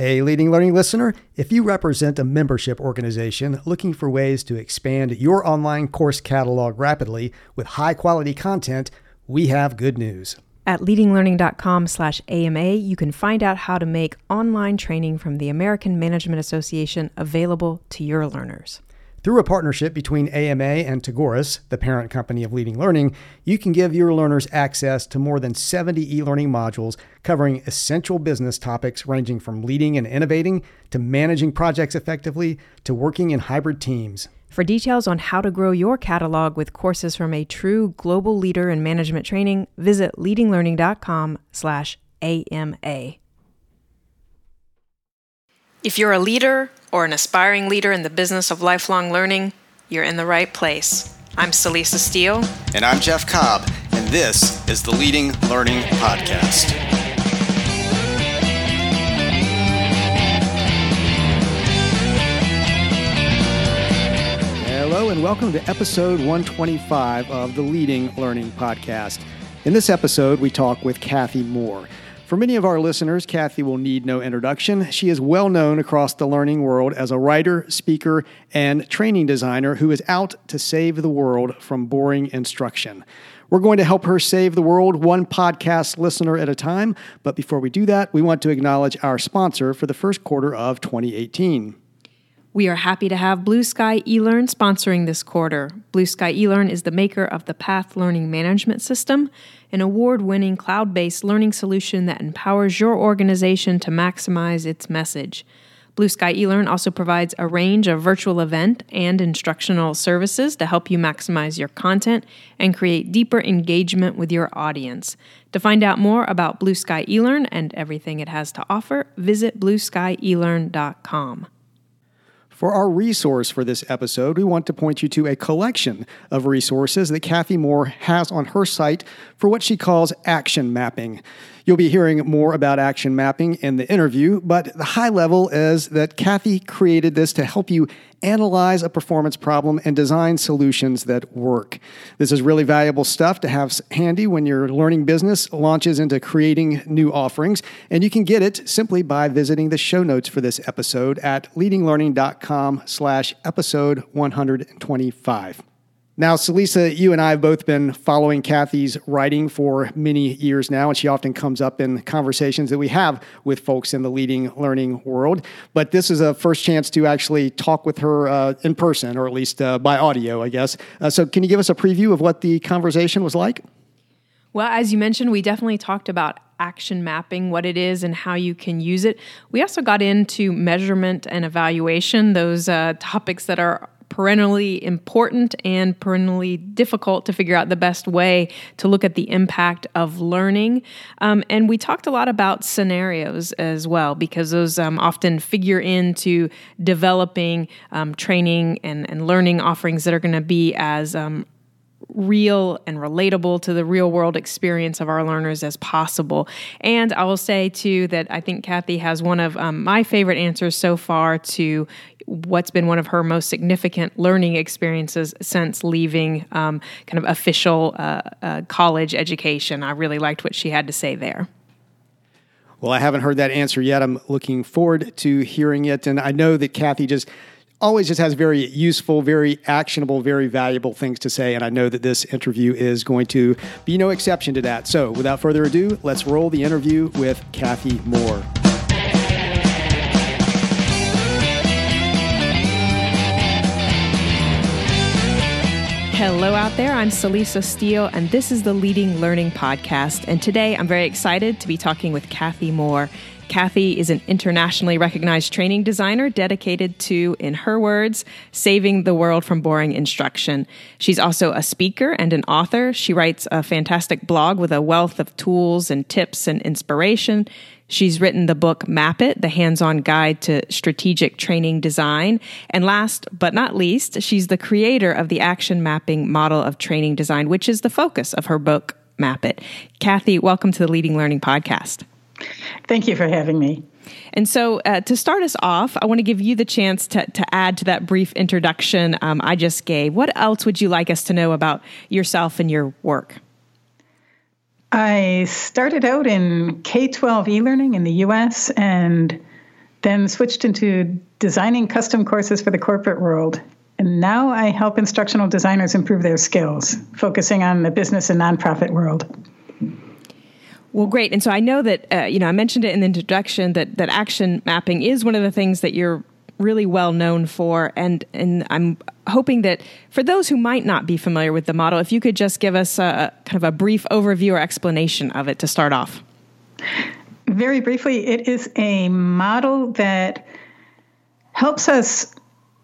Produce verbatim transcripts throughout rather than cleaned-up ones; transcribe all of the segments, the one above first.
Hey, Leading Learning listener, if you represent a membership organization looking for ways to expand your online course catalog rapidly with high-quality content, we have good news. At leadinglearning.com slash AMA, you can find out how to make online training from the American Management Association available to your learners. Through a partnership between A M A and Tagoras, the parent company of Leading Learning, you can give your learners access to more than seventy e-learning modules covering essential business topics ranging from leading and innovating to managing projects effectively to working in hybrid teams. For details on how to grow your catalog with courses from a true global leader in management training, visit leadinglearning.com slash AMA. If you're a leader or an aspiring leader in the business of lifelong learning, you're in the right place. I'm Celisa Steele. And I'm Jeff Cobb, and this is the Leading Learning Podcast. Hello, and welcome to episode one twenty-five of the Leading Learning Podcast. In this episode, we talk with Kathy Moore. For many of our listeners, Kathy will need no introduction. She is well known across the learning world as a writer, speaker, and training designer who is out to save the world from boring instruction. We're going to help her save the world one podcast listener at a time. But before we do that, we want to acknowledge our sponsor for the first quarter of twenty eighteen. We are happy to have Blue Sky eLearn sponsoring this quarter. Blue Sky eLearn is the maker of the Path Learning Management System, an award-winning cloud-based learning solution that empowers your organization to maximize its message. Blue Sky eLearn also provides a range of virtual event and instructional services to help you maximize your content and create deeper engagement with your audience. To find out more about Blue Sky eLearn and everything it has to offer, visit blue sky e learn dot com. For our resource for this episode, we want to point you to a collection of resources that Kathy Moore has on her site for what she calls action mapping. You'll be hearing more about action mapping in the interview, but the high level is that Kathy created this to help you analyze a performance problem and design solutions that work. This is really valuable stuff to have handy when your learning business launches into creating new offerings, and you can get it simply by visiting the show notes for this episode at leadinglearning.com slash episode 125. Now, Celisa, you and I have both been following Kathy's writing for many years now, and she often comes up in conversations that we have with folks in the leading learning world. But this is a first chance to actually talk with her uh, in person, or at least uh, by audio, I guess. Uh, so can you give us a preview of what the conversation was like? Well, as you mentioned, we definitely talked about action mapping, what it is and how you can use it. We also got into measurement and evaluation, those uh, topics that are perennially important and perennially difficult to figure out the best way to look at the impact of learning. Um, and we talked a lot about scenarios as well, because those um, often figure into developing um, training and, and learning offerings that are going to be as um, real and relatable to the real world experience of our learners as possible. And I will say too that I think Kathy has one of um, my favorite answers so far to what's been one of her most significant learning experiences since leaving um, kind of official uh, uh, college education. I really liked what she had to say there. Well, I haven't heard that answer yet. I'm looking forward to hearing it. And I know that Kathy just always just has very useful, very actionable, very valuable things to say. And I know that this interview is going to be no exception to that. So without further ado, let's roll the interview with Kathy Moore. Hello out there, I'm Celisa Steele, and this is the Leading Learning Podcast. And today I'm very excited to be talking with Kathy Moore. Kathy is an internationally recognized training designer dedicated to, in her words, saving the world from boring instruction. She's also a speaker and an author. She writes a fantastic blog with a wealth of tools and tips and inspiration. She's written the book Map It, the hands-on guide to strategic training design. And last but not least, she's the creator of the action mapping model of training design, which is the focus of her book, Map It. Kathy, welcome to the Leading Learning Podcast. Thank you for having me. And so uh, to start us off, I want to give you the chance to, to add to that brief introduction um, I just gave. What else would you like us to know about yourself and your work? I started out in K twelve e-learning in the U S and then switched into designing custom courses for the corporate world. And now I help instructional designers improve their skills, focusing on the business and nonprofit world. Well, great. And so I know that, uh, you know, I mentioned it in the introduction that, that action mapping is one of the things that you're really well known for. And, and I'm hoping that for those who might not be familiar with the model, if you could just give us a kind of a brief overview or explanation of it to start off. Very briefly, it is a model that helps us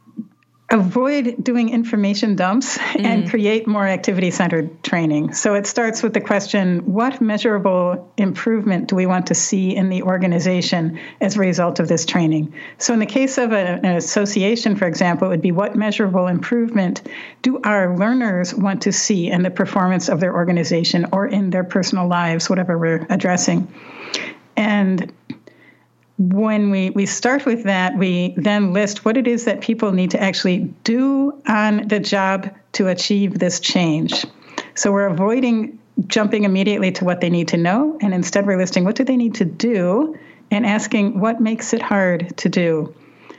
avoid doing information dumps mm. and create more activity-centered training. So it starts with the question, what measurable improvement do we want to see in the organization as a result of this training? So in the case of a, an association, for example, it would be what measurable improvement do our learners want to see in the performance of their organization or in their personal lives, whatever we're addressing. And when we, we start with that, we then list what it is that people need to actually do on the job to achieve this change. So we're avoiding jumping immediately to what they need to know, and instead we're listing what do they need to do and asking what makes it hard to do.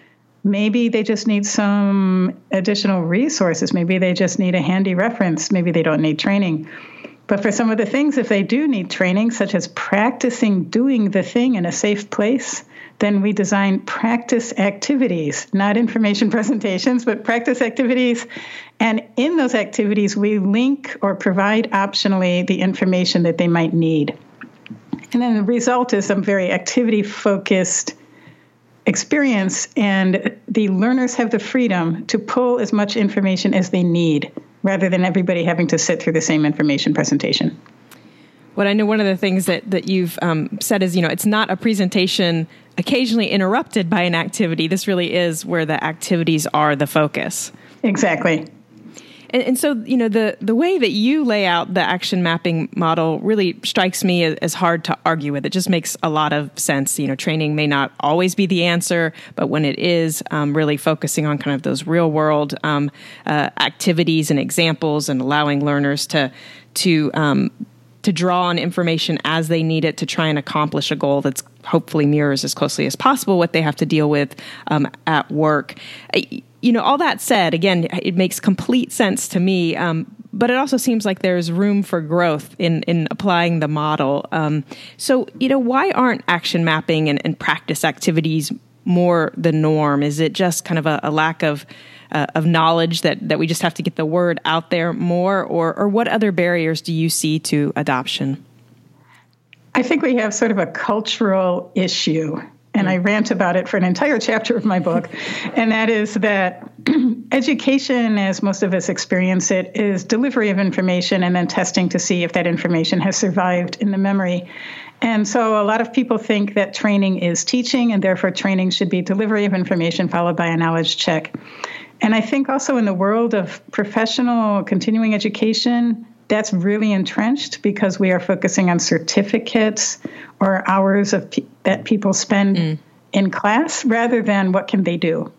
Maybe they just need some additional resources. Maybe they just need a handy reference. Maybe they don't need training. But for some of the things, if they do need training, such as practicing doing the thing in a safe place, then we design practice activities, not information presentations, but practice activities. And in those activities, we link or provide optionally the information that they might need. And then the result is some very activity-focused experience, and the learners have the freedom to pull as much information as they need, rather than everybody having to sit through the same information presentation. What I know one of the things that, that you've um, said is, you know, it's not a presentation occasionally interrupted by an activity. This really is where the activities are the focus. Exactly. And, and so, you know, the, the way that you lay out the action mapping model really strikes me as, as hard to argue with. It just makes a lot of sense. You know, training may not always be the answer, but when it is, um, really focusing on kind of those real world um, uh, activities and examples and allowing learners to, to, um, to draw on information as they need it to try and accomplish a goal that's hopefully mirrors as closely as possible what they have to deal with um, at work. You know, all that said, again, it makes complete sense to me, um, but it also seems like there's room for growth in, in applying the model. Um, so, you know, why aren't action mapping and, and practice activities more the norm? Is it just kind of a, a lack of uh, of knowledge that, that we just have to get the word out there more, or or what other barriers do you see to adoption? I think we have sort of a cultural issue, and I rant about it for an entire chapter of my book, and that is that education, as most of us experience it, is delivery of information and then testing to see if that information has survived in the memory. And so a lot of people think that training is teaching, and therefore training should be delivery of information followed by a knowledge check. And I think also in the world of professional continuing education, that's really entrenched because we are focusing on certificates or hours of pe- that people spend mm. in class rather than what can they do.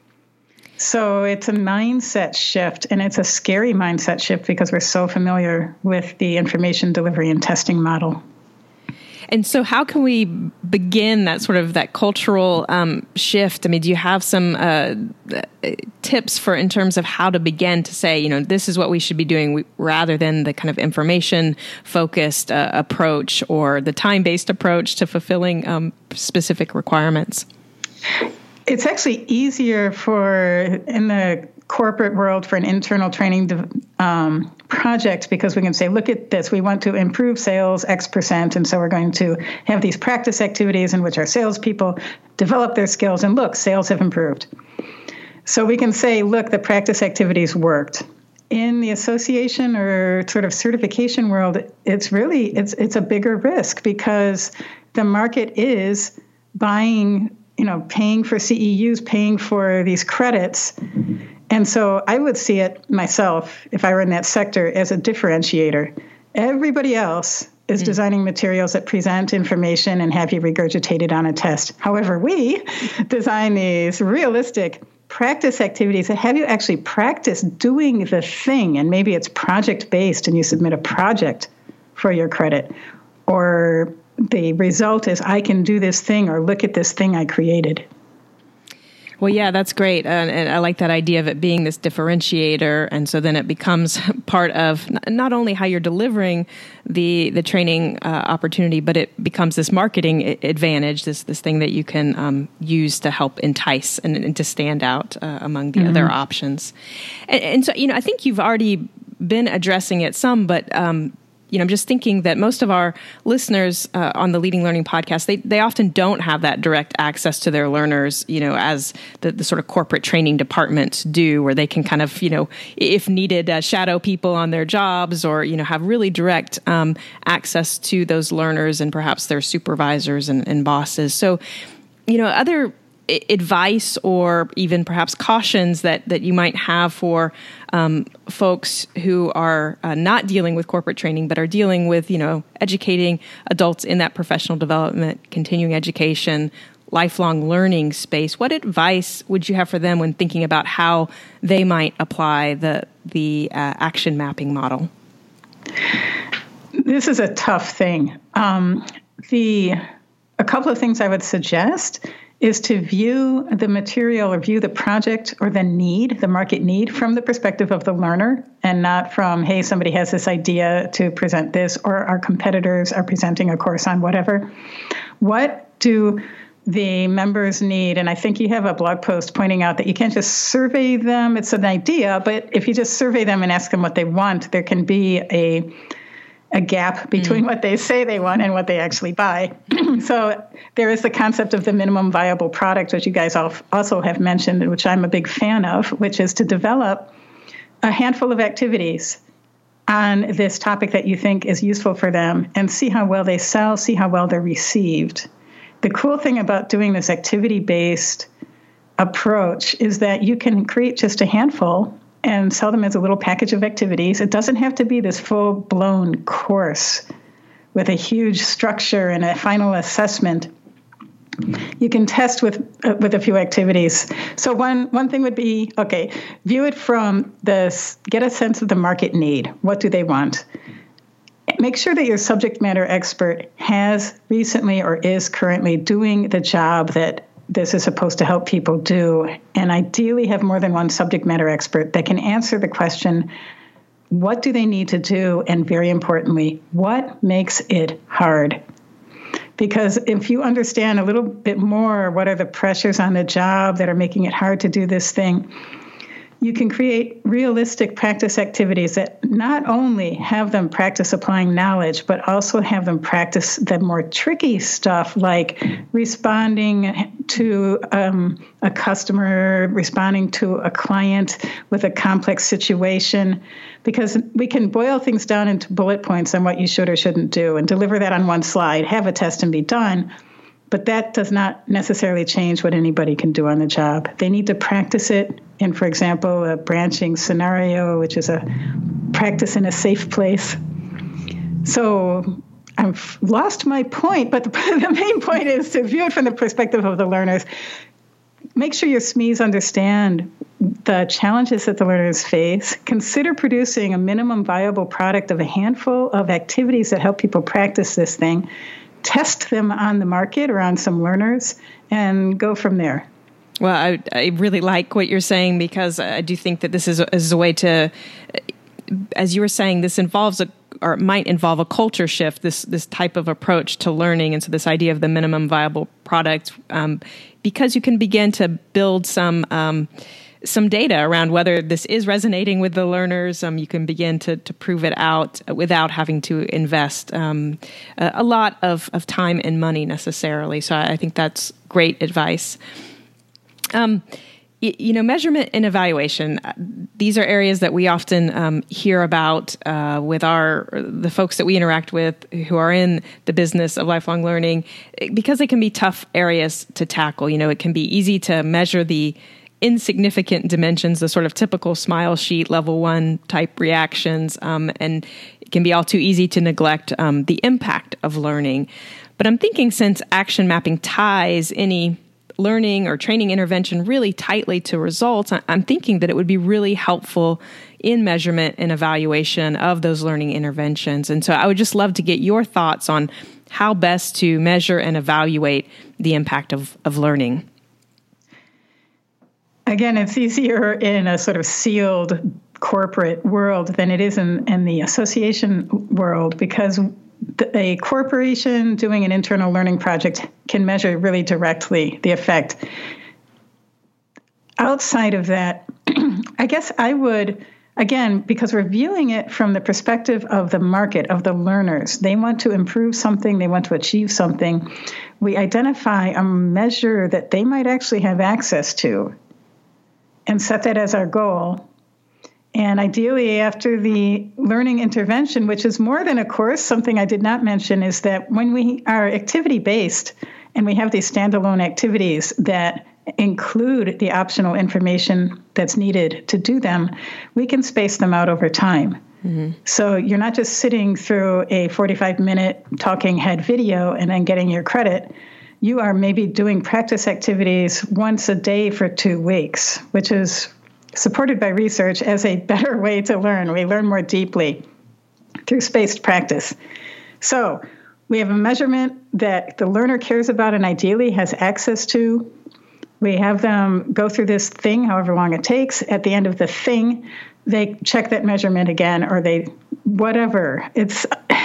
So it's a mindset shift, and it's a scary mindset shift because we're so familiar with the information delivery and testing model. And so how can we begin that sort of that cultural um, shift? I mean, do you have some uh, tips for in terms of how to begin to say, you know, this is what we should be doing rather than the kind of information focused uh, approach or the time-based approach to fulfilling um, specific requirements? It's actually easier for in the corporate world for an internal training um, project because we can say, look at this, we want to improve sales X percent, and so we're going to have these practice activities in which our salespeople develop their skills, and look, sales have improved. So we can say, look, the practice activities worked. In the association or sort of certification world, it's really, it's it's a bigger risk because the market is buying, you know, paying for C E Us, paying for these credits. And so I would see it myself, if I were in that sector, as a differentiator. Everybody else is mm. designing materials that present information and have you regurgitate it on a test. However, we design these realistic practice activities that have you actually practice doing the thing. And maybe it's project-based and you submit a project for your credit. Or the result is I can do this thing, or look at this thing I created. Well, yeah, that's great. Uh, and I like that idea of it being this differentiator. And so then it becomes part of not only how you're delivering the the training uh, opportunity, but it becomes this marketing advantage, this this thing that you can um, use to help entice and, and to stand out uh, among the mm-hmm. other options. And, and so, you know, I think you've already been addressing it some, but um, you know, I'm just thinking that most of our listeners uh, on the Leading Learning podcast, they they often don't have that direct access to their learners, you know, as the, the sort of corporate training departments do, where they can kind of, you know, if needed, uh, shadow people on their jobs, or, you know, have really direct um, access to those learners and perhaps their supervisors and, and bosses. So, you know, other advice or even perhaps cautions that, that you might have for um, folks who are uh, not dealing with corporate training, but are dealing with, you know, educating adults in that professional development, continuing education, lifelong learning space. What advice would you have for them when thinking about how they might apply the, the uh, action mapping model? This is a tough thing. Um, the a couple of things I would suggest is to view the material or view the project or the need, the market need, from the perspective of the learner, and not from, hey, somebody has this idea to present this, or our competitors are presenting a course on whatever. What do the members need? And I think you have a blog post pointing out that you can't just survey them. It's an idea, but if you just survey them and ask them what they want, there can be a a gap between mm. what they say they want and what they actually buy. So there is the concept of the minimum viable product, which you guys also have mentioned, which I'm a big fan of, which is to develop a handful of activities on this topic that you think is useful for them, and see how well they sell, see how well they're received. The cool thing about doing this activity-based approach is that you can create just a handful and sell them as a little package of activities. It doesn't have to be this full-blown course with a huge structure and a final assessment. You can test with uh, with a few activities. So one one thing would be, okay, view it from this, get a sense of the market need. What do they want? Make sure that your subject matter expert has recently or is currently doing the job that this is supposed to help people do, and ideally have more than one subject matter expert that can answer the question, what do they need to do? And very importantly, what makes it hard? Because if you understand a little bit more, what are the pressures on the job that are making it hard to do this thing, you can create realistic practice activities that not only have them practice applying knowledge, but also have them practice the more tricky stuff like responding to um, a customer, responding to a client with a complex situation, because we can boil things down into bullet points on what you should or shouldn't do and deliver that on one slide, have a test and be done. But that does not necessarily change what anybody can do on the job. They need to practice it in, for example, a branching scenario, which is a practice in a safe place. So I've lost my point, but the, the main point is to view it from the perspective of the learners. Make sure your S M Es understand the challenges that the learners face. Consider producing a minimum viable product of a handful of activities that help people practice this thing. Test them on the market or on some learners, and go from there. Well, I, I really like what you're saying, because I do think that this is a, is a way to, as you were saying, this involves a, or it might involve a culture shift, this this type of approach to learning. And so this idea of the minimum viable product, um, because you can begin to build some um, some data around whether this is resonating with the learners. Um, you can begin to to prove it out without having to invest um, a, a lot of, of time and money necessarily. So I, I think that's great advice. Um, y- you know, measurement and evaluation, uh, these are areas that we often um, hear about uh, with our the folks that we interact with who are in the business of lifelong learning, because they can be tough areas to tackle. You know, it can be easy to measure the insignificant dimensions, the sort of typical smile sheet level one type reactions, um, and it can be all too easy to neglect um, the impact of learning. But I'm thinking, since action mapping ties any learning or training intervention really tightly to results, I'm thinking that it would be really helpful in measurement and evaluation of those learning interventions. And so I would just love to get your thoughts on how best to measure and evaluate the impact of, of learning. Again, it's easier in a sort of sealed corporate world than it is in, in the association world, because the, a corporation doing an internal learning project can measure really directly the effect. Outside of that, I guess I would, again, because we're viewing it from the perspective of the market, of the learners. They want to improve something, they want to achieve something. We identify a measure that they might actually have access to and set that as our goal. And ideally, after the learning intervention, which is more than a course, something I did not mention is that when we are activity-based and we have these standalone activities that include the optional information that's needed to do them, we can space them out over time. Mm-hmm. So you're not just sitting through a forty-five minute talking head video and then getting your credit. You are maybe doing practice activities once a day for two weeks, which is supported by research as a better way to learn. We learn more deeply through spaced practice. So we have a measurement that the learner cares about and ideally has access to. We have them go through this thing, however long it takes. At the end of the thing, they check that measurement again, or they, whatever. It's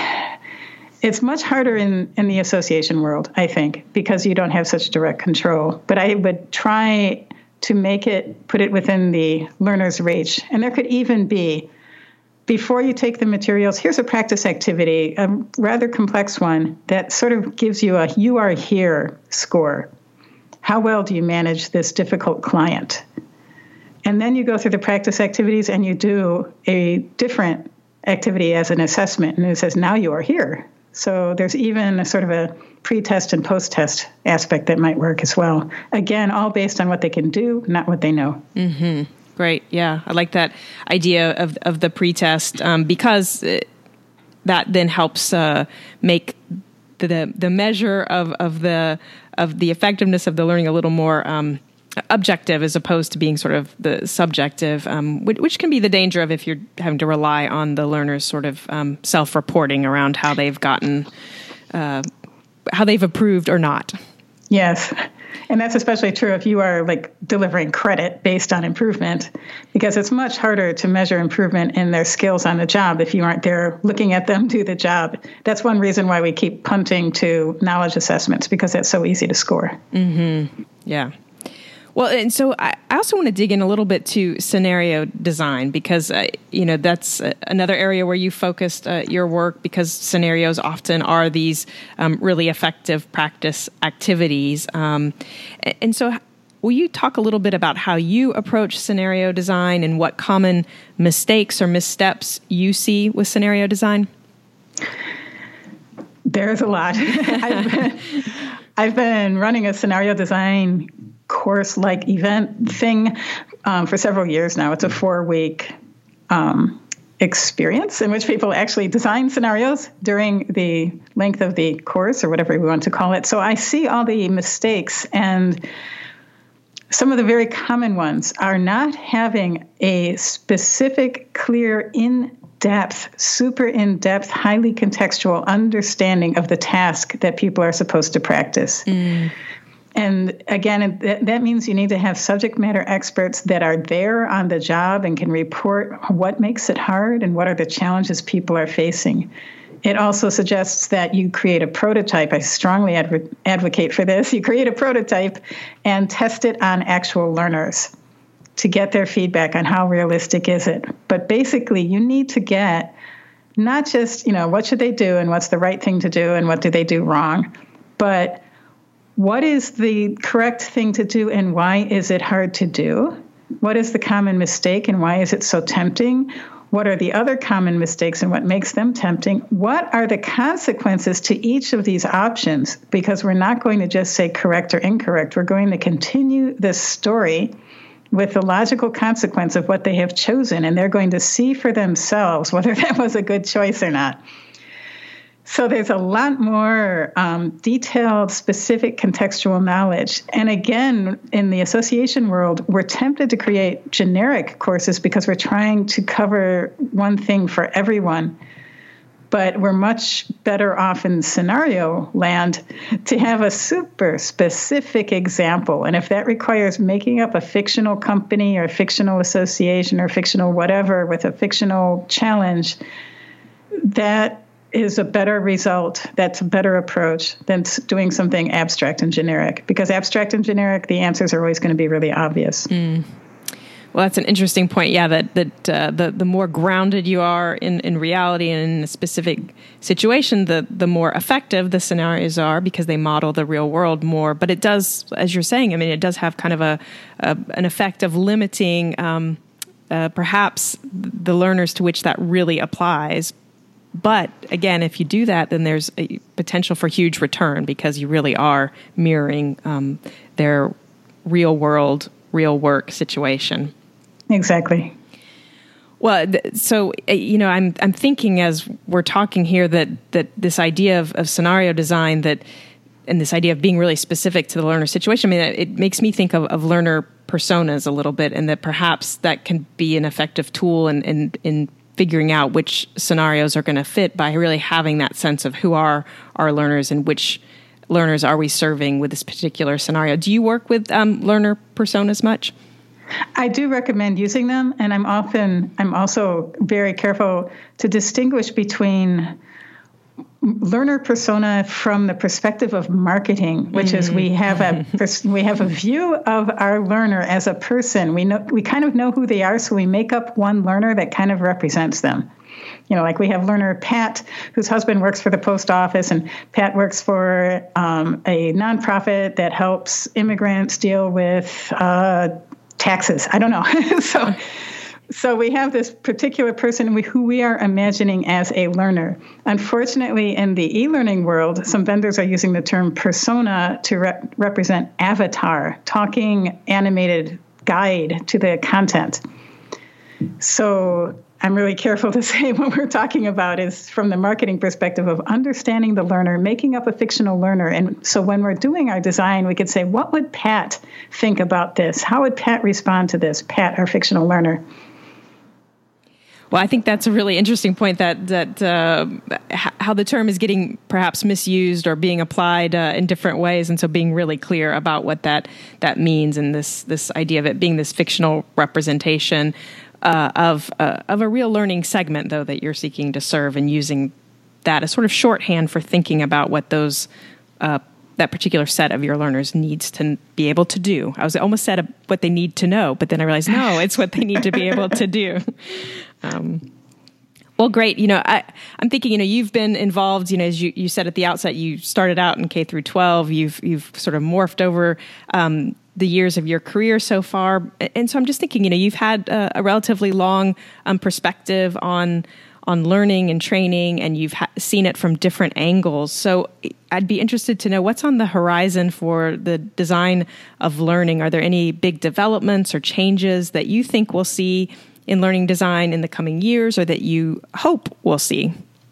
it's much harder in, in the association world, I think, because you don't have such direct control. But I would try to make it, put it within the learner's reach. And there could even be, before you take the materials, here's a practice activity, a rather complex one that sort of gives you a you are here score. How well do you manage this difficult client? And then you go through the practice activities and you do a different activity as an assessment. And it says, now you are here. So there's even a sort of a pre-test and post-test aspect that might work as well. Again, all based on what they can do, not what they know. Mm-hmm. Great. Yeah. I like that idea of, of the pre-test um, because it, that then helps uh, make the, the the measure of, of the of the effectiveness of the learning a little more um, objective as opposed to being sort of the subjective, um, which, which can be the danger of if you're having to rely on the learner's sort of um, self-reporting around how they've gotten, uh, how they've improved or not. Yes. And that's especially true if you are like delivering credit based on improvement, because it's much harder to measure improvement in their skills on the job if you aren't there looking at them do the job. That's one reason why we keep punting to knowledge assessments, because it's so easy to score. Mm-hmm. Yeah. Well, and so I also want to dig in a little bit to scenario design, because, uh, you know, that's another area where you focused uh, your work, because scenarios often are these um, really effective practice activities. Um, and so will you talk a little bit about how you approach scenario design and what common mistakes or missteps you see with scenario design? There's a lot. I've, been, I've been running a scenario design course-like event thing um, for several years now. It's a four-week um, experience in which people actually design scenarios during the length of the course, or whatever we want to call it. So I see all the mistakes, and some of the very common ones are not having a specific, clear, in-depth, super in-depth, highly contextual understanding of the task that people are supposed to practice. Mm. And again, that means you need to have subject matter experts that are there on the job and can report what makes it hard and what are the challenges people are facing. It also suggests that you create a prototype. I strongly adv- advocate for this. You create a prototype and test it on actual learners to get their feedback on how realistic is it. But basically, you need to get not just, you know, what should they do and what's the right thing to do and what do they do wrong, but what is the correct thing to do and why is it hard to do? What is the common mistake and why is it so tempting? What are the other common mistakes and what makes them tempting? What are the consequences to each of these options? Because we're not going to just say correct or incorrect. We're going to continue this story with the logical consequence of what they have chosen, and they're going to see for themselves whether that was a good choice or not. So there's a lot more um, detailed, specific contextual knowledge. And again, in the association world, we're tempted to create generic courses because we're trying to cover one thing for everyone. But we're much better off in scenario land to have a super specific example. And if that requires making up a fictional company or a fictional association or fictional whatever with a fictional challenge, that is a better result. That's a better approach than doing something abstract and generic. Because abstract and generic, the answers are always going to be really obvious. Mm. Well, that's an interesting point. Yeah, that that uh, the the more grounded you are in, in reality and in a specific situation, the the more effective the scenarios are because they model the real world more. But it does, as you're saying, I mean, it does have kind of a, a an effect of limiting um, uh, perhaps the learners to which that really applies. But again, if you do that, then there's a potential for huge return because you really are mirroring um, their real world, real work situation. Exactly. Well, so you know, I'm I'm thinking as we're talking here that that this idea of, of scenario design that and this idea of being really specific to the learner situation. I mean, it makes me think of, of learner personas a little bit, and that perhaps that can be an effective tool in in, in figuring out which scenarios are going to fit by really having that sense of who are our learners and which learners are we serving with this particular scenario. Do you work with um, learner personas much? I do recommend using them, and I'm often I'm also very careful to distinguish between learner persona from the perspective of marketing, which mm-hmm. is we have a we have a view of our learner as a person. We know we kind of know who they are, so we make up one learner that kind of represents them. You know, like we have learner Pat, whose husband works for the post office, and Pat works for um, a nonprofit that helps immigrants deal with uh, taxes. I don't know. so, so we have this particular person we, who we are imagining as a learner. Unfortunately, in the e-learning world, some vendors are using the term persona to re- represent avatar, talking animated guide to the content. So I'm really careful to say what we're talking about is from the marketing perspective of understanding the learner, making up a fictional learner. And so when we're doing our design, we could say, what would Pat think about this? How would Pat respond to this? Pat, our fictional learner. Well, I think that's a really interesting point that that uh, how the term is getting perhaps misused or being applied uh, in different ways, and so being really clear about what that that means, and this this idea of it being this fictional representation uh, of uh, of a real learning segment, though, that you're seeking to serve, and using that as sort of shorthand for thinking about what those uh, that particular set of your learners needs to be able to do. I was almost said a, what they need to know, but then I realized, no, it's what they need to be able to do. Um, well, great. You know, I, I'm thinking, you know, you've been involved, you know, as you, you said at the outset, you started out in K through twelve, you've, you've sort of morphed over, um, the years of your career so far. And so I'm just thinking, you know, you've had a, a relatively long, um, perspective on, on learning and training, and you've ha- seen it from different angles. So I'd be interested to know what's on the horizon for the design of learning. Are there any big developments or changes that you think we'll see in learning design in the coming years, or that you hope we'll see?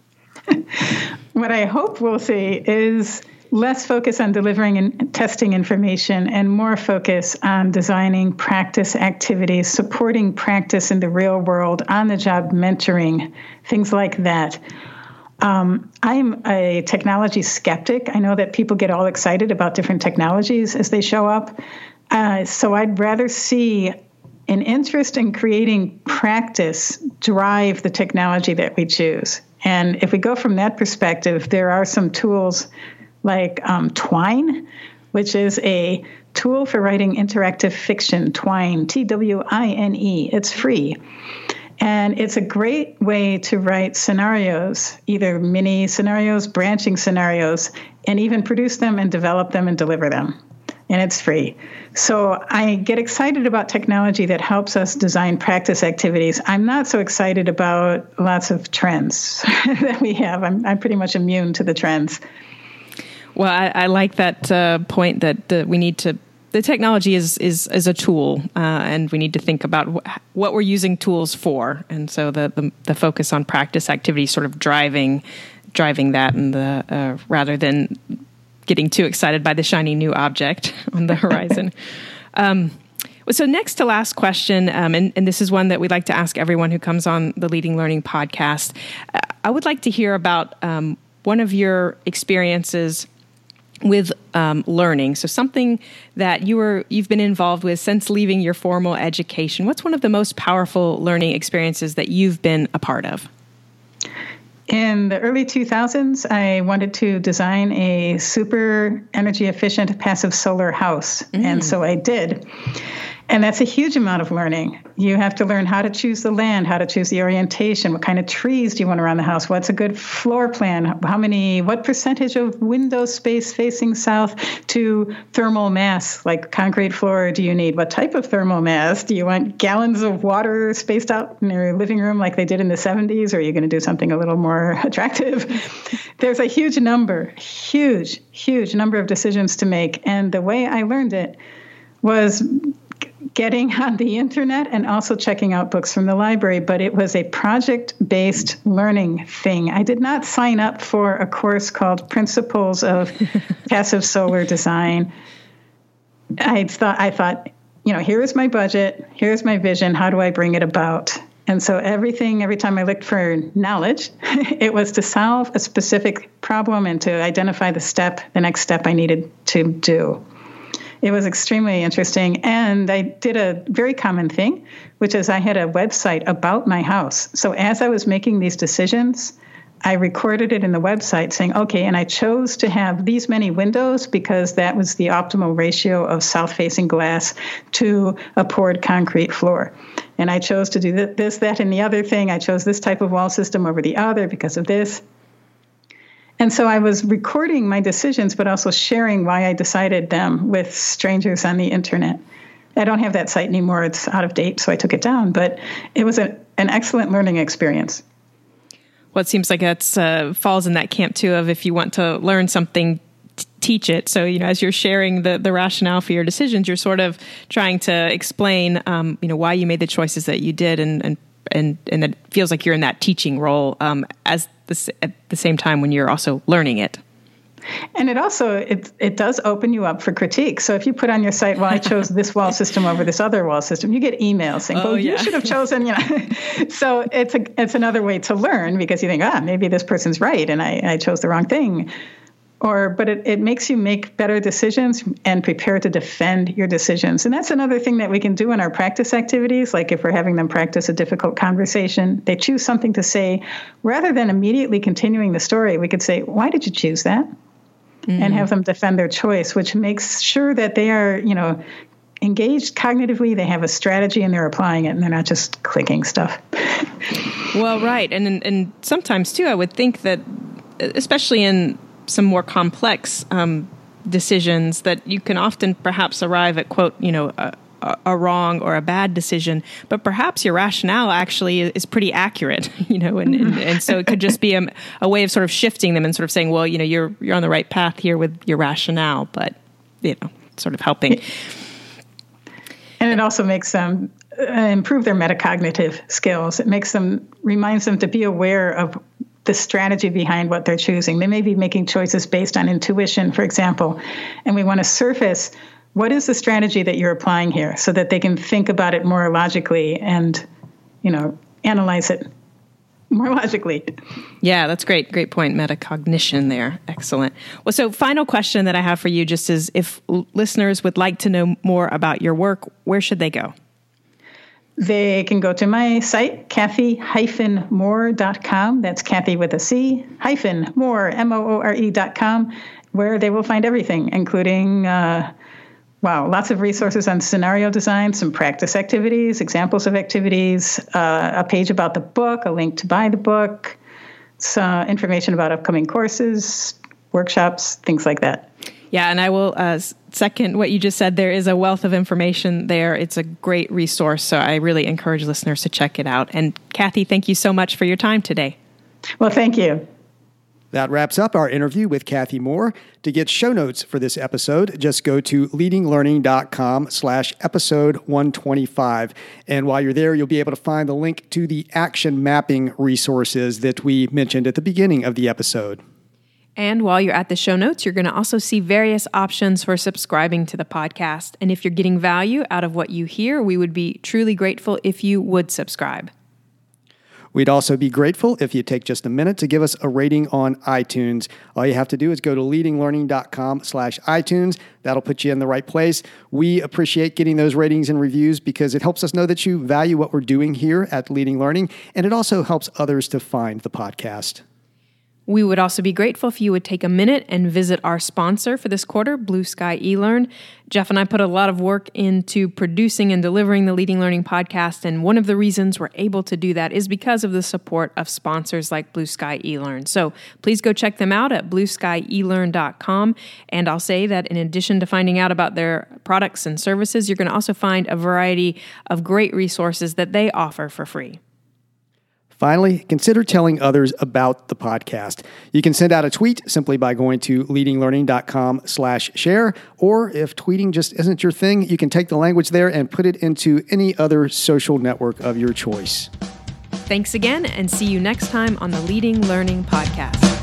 What I hope we'll see is less focus on delivering and testing information and more focus on designing practice activities, supporting practice in the real world, on-the-job mentoring, things like that. Um, I'm a technology skeptic. I know that people get all excited about different technologies as they show up. Uh, so I'd rather see an interest in creating practice drive the technology that we choose. And if we go from that perspective, there are some tools like um, Twine, which is a tool for writing interactive fiction, Twine, T W I N E. It's free. And it's a great way to write scenarios, either mini scenarios, branching scenarios, and even produce them and develop them and deliver them. And it's free. So I get excited about technology that helps us design practice activities. I'm not so excited about lots of trends that we have. I'm, I'm pretty much immune to the trends. Well, I, I like that uh, point that uh, we need to, the technology is is, is a tool, uh, and we need to think about wh- what we're using tools for. And so the, the, the focus on practice activities sort of driving driving that, and the uh, rather than getting too excited by the shiny new object on the horizon. um, So next to last question, um, and, and this is one that we'd like to ask everyone who comes on the Leading Learning podcast. Uh, I would like to hear about um, one of your experiences with um, learning. So something that you were, you've been involved with since leaving your formal education. What's one of the most powerful learning experiences that you've been a part of? In the early two thousands, I wanted to design a super energy efficient passive solar house. Mm. And so I did. And that's a huge amount of learning. You have to learn how to choose the land, how to choose the orientation, what kind of trees do you want around the house, what's a good floor plan, how many, what percentage of window space facing south to thermal mass, like concrete floor do you need? What type of thermal mass? Do you want gallons of water spaced out in your living room like they did in the seventies, or are you going to do something a little more attractive? There's a huge number, huge, huge number of decisions to make. And the way I learned it was getting on the internet and also checking out books from the library, but it was a project-based learning thing. I did not sign up for a course called Principles of Passive Solar Design. I thought, I thought, you know, here is my budget, here's my vision, how do I bring it about? And so everything, every time I looked for knowledge, it was to solve a specific problem and to identify the step, the next step I needed to do. It was extremely interesting. And I did a very common thing, which is I had a website about my house. So as I was making these decisions, I recorded it in the website saying, okay, and I chose to have these many windows because that was the optimal ratio of south-facing glass to a poured concrete floor. And I chose to do this, that, and the other thing. I chose this type of wall system over the other because of this. And so I was recording my decisions, but also sharing why I decided them with strangers on the internet. I don't have that site anymore. It's out of date, so I took it down. But it was a, an excellent learning experience. Well, it seems like that uh, falls in that camp, too, of if you want to learn something, t- teach it. So, you know, as you're sharing the, the rationale for your decisions, you're sort of trying to explain, um, you know, why you made the choices that you did, and and and and it feels like you're in that teaching role um, as the, at the same time when you're also learning it. And it also, it it does open you up for critique. So if you put on your site, well, I chose this wall system over this other wall system, you get emails saying, oh, well, yeah. you should have chosen, you know. So it's a it's another way to learn, because you think, ah, maybe this person's right and I, I chose the wrong thing. Or, but it, it makes you make better decisions and prepare to defend your decisions. And that's another thing that we can do in our practice activities. Like if we're having them practice a difficult conversation, they choose something to say, rather than immediately continuing the story, we could say, why did you choose that? Mm-hmm. And have them defend their choice, which makes sure that they are, you know, engaged cognitively, they have a strategy and they're applying it and they're not just clicking stuff. Well, right. And, and sometimes too, I would think that, especially in some more complex um, decisions, that you can often perhaps arrive at, quote, you know, a, a wrong or a bad decision, but perhaps your rationale actually is pretty accurate, you know, and, and, and so it could just be a, a way of sort of shifting them and sort of saying, well, you know, you're you're on the right path here with your rationale, but, you know, sort of helping. And it also makes them uh, improve their metacognitive skills. It makes them, reminds them to be aware of the strategy behind what they're choosing. They may be making choices based on intuition, for example, and we want to surface what is the strategy that you're applying here so that they can think about it more logically and, you know, analyze it more logically. Yeah, that's great. Great point. Metacognition there. Excellent. Well, so final question that I have for you just is, if l- listeners would like to know more about your work, where should they go? They can go to my site, Kathy Moore dot com. That's Kathy with a C, hyphen Moore, M O O R E dot com, where they will find everything, including, uh, wow, lots of resources on scenario design, some practice activities, examples of activities, uh, a page about the book, a link to buy the book, some information about upcoming courses, workshops, things like that. Yeah, and I will uh, second what you just said. There is a wealth of information there. It's a great resource, so I really encourage listeners to check it out. And Kathy, thank you so much for your time today. Well, thank you. That wraps up our interview with Kathy Moore. To get show notes for this episode, just go to leadinglearning.com slash episode 125. And while you're there, you'll be able to find the link to the action mapping resources that we mentioned at the beginning of the episode. And while you're at the show notes, you're going to also see various options for subscribing to the podcast. And if you're getting value out of what you hear, we would be truly grateful if you would subscribe. We'd also be grateful if you take just a minute to give us a rating on iTunes. All you have to do is go to leadinglearning.com slash iTunes. That'll put you in the right place. We appreciate getting those ratings and reviews because it helps us know that you value what we're doing here at Leading Learning, and it also helps others to find the podcast. We would also be grateful if you would take a minute and visit our sponsor for this quarter, Blue Sky eLearn. Jeff and I put a lot of work into producing and delivering the Leading Learning podcast, and one of the reasons we're able to do that is because of the support of sponsors like Blue Sky eLearn. So please go check them out at blue sky e learn dot com, and I'll say that in addition to finding out about their products and services, you're going to also find a variety of great resources that they offer for free. Finally, consider telling others about the podcast. You can send out a tweet simply by going to leadinglearning.com slash share, or if tweeting just isn't your thing, you can take the language there and put it into any other social network of your choice. Thanks again, and see you next time on the Leading Learning Podcast.